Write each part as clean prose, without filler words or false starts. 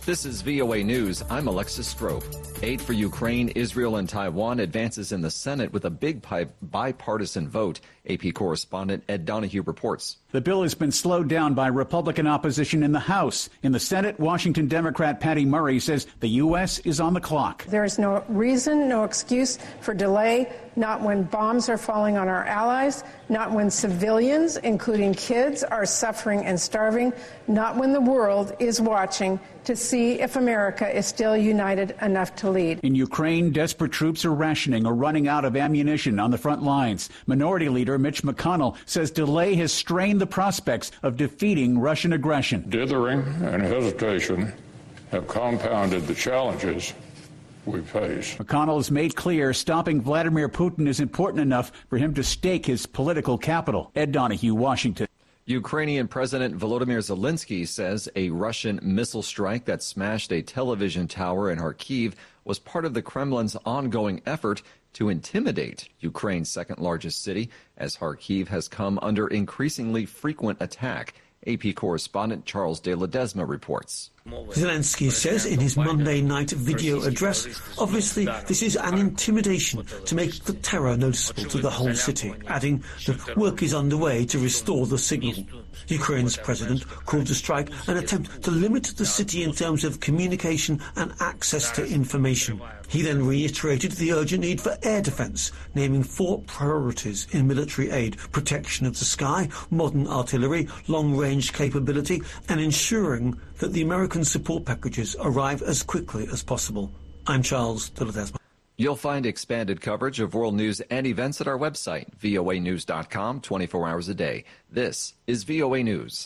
This is VOA News. I'm Alexis Strope. Aid for Ukraine, Israel, and Taiwan advances in the Senate with a big bipartisan vote. AP correspondent Ed Donahue reports. The bill has been slowed down by Republican opposition in the House. In the Senate, Washington Democrat Patty Murray says the U.S. is on the clock. There is no reason, no excuse for delay, not when bombs are falling on our allies, not when civilians, including kids, are suffering and starving, not when the world is watching to see if America is still united enough to lead. In Ukraine, desperate troops are rationing or running out of ammunition on the front lines. Minority Leader Mitch McConnell says delay has strained the prospects of defeating Russian aggression. Dithering and hesitation have compounded the challenges we face. McConnell has made clear stopping Vladimir Putin is important enough for him to stake his political capital. Ed Donahue, Washington. Ukrainian President Volodymyr Zelensky says a Russian missile strike that smashed a television tower in Kharkiv was part of the Kremlin's ongoing effort to intimidate Ukraine's second largest city, as Kharkiv has come under increasingly frequent attack. AP correspondent Charles de Ledesma reports. Zelensky says in his Monday night video address, obviously this is an intimidation to make the terror noticeable to the whole city, adding that work is underway to restore the signal. Ukraine's president called the strike an attempt to limit the city in terms of communication and access to information. He then reiterated the urgent need for air defence, naming 4 priorities in military aid: protection of the sky, modern artillery, long-range capability, and ensuring that the American support packages arrive as quickly as possible. I'm Charles de Ledesma. You'll find expanded coverage of world news and events at our website, voanews.com, 24 hours a day. This is VOA News.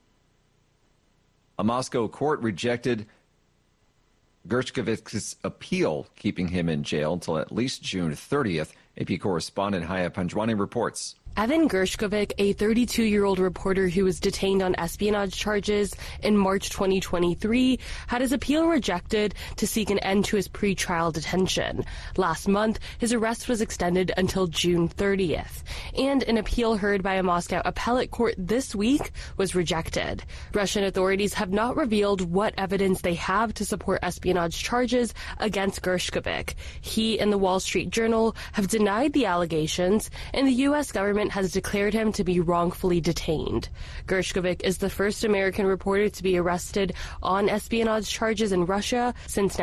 A Moscow court rejected Gershkovik's appeal, keeping him in jail until at least June 30th. AP correspondent Haya Panjwani reports. Evan Gershkovik, a 32-year-old reporter who was detained on espionage charges in March 2023, had his appeal rejected to seek an end to his pre-trial detention. Last month, his arrest was extended until June 30th, and an appeal heard by a Moscow appellate court this week was rejected. Russian authorities have not revealed what evidence they have to support espionage charges against Gershkovik. He and the Wall Street Journal have denied the allegations, and the U.S. government has declared him to be wrongfully detained. Gershkovik is the first American reporter to be arrested on espionage charges in Russia since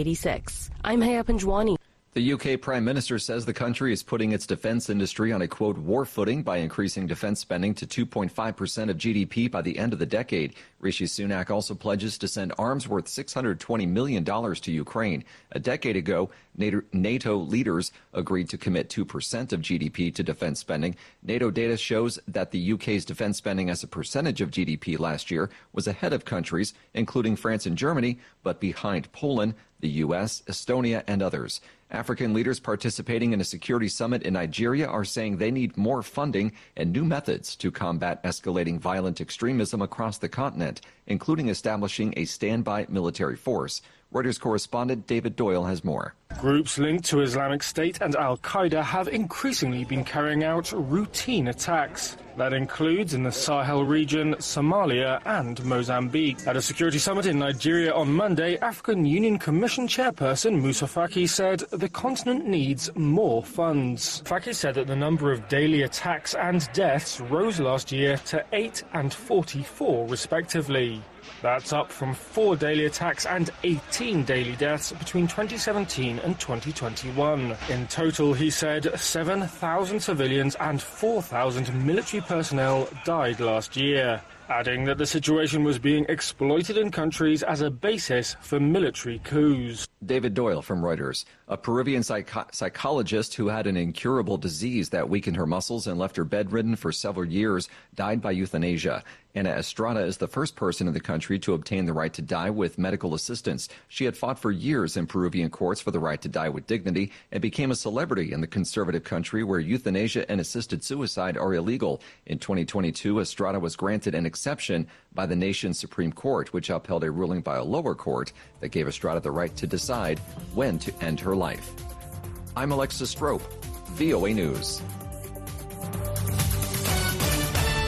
1986. I'm Haya Panjwani. The UK Prime Minister says the country is putting its defense industry on a, quote, war footing by increasing defense spending to 2.5% of GDP by the end of the decade. Rishi Sunak also pledges to send arms worth $620 million to Ukraine. A decade ago, NATO leaders agreed to commit 2% of GDP to defense spending. NATO data shows that the UK's defense spending as a percentage of GDP last year was ahead of countries, including France and Germany, but behind Poland, the U.S., Estonia, and others. African leaders participating in a security summit in Nigeria are saying they need more funding and new methods to combat escalating violent extremism across the continent, including establishing a standby military force. Reuters correspondent David Doyle has more. Groups linked to Islamic State and al-Qaeda have increasingly been carrying out routine attacks. That includes in the Sahel region, Somalia and Mozambique. At a security summit in Nigeria on Monday, African Union Commission chairperson Musa Faki said the continent needs more funds. Faki said that the number of daily attacks and deaths rose last year to 8 and 44 respectively. That's up from 4 daily attacks and 18 daily deaths between 2017 and 2021. In total, he said, 7,000 civilians and 4,000 military personnel died last year, adding that the situation was being exploited in countries as a basis for military coups. David Doyle from Reuters. A Peruvian psychologist who had an incurable disease that weakened her muscles and left her bedridden for several years died by euthanasia. Ana Estrada is the first person in the country to obtain the right to die with medical assistance. She had fought for years in Peruvian courts for the right to die with dignity and became a celebrity in the conservative country where euthanasia and assisted suicide are illegal. In 2022, Estrada was granted an exception by the nation's Supreme Court, which upheld a ruling by a lower court that gave Estrada the right to decide when to end her life. I'm Alexis Strope, VOA News.